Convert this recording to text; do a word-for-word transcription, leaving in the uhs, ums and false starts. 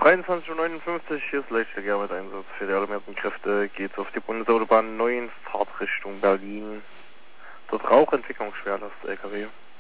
dreiundzwanzig Uhr neunundfünfzig, hier ist Leichtverkehr-Einsatz. Für die alarmierten Kräfte geht's auf die Bundesautobahn neun, Fahrtrichtung Berlin. Dort Rauchentwicklung, Schwerlast, L K W.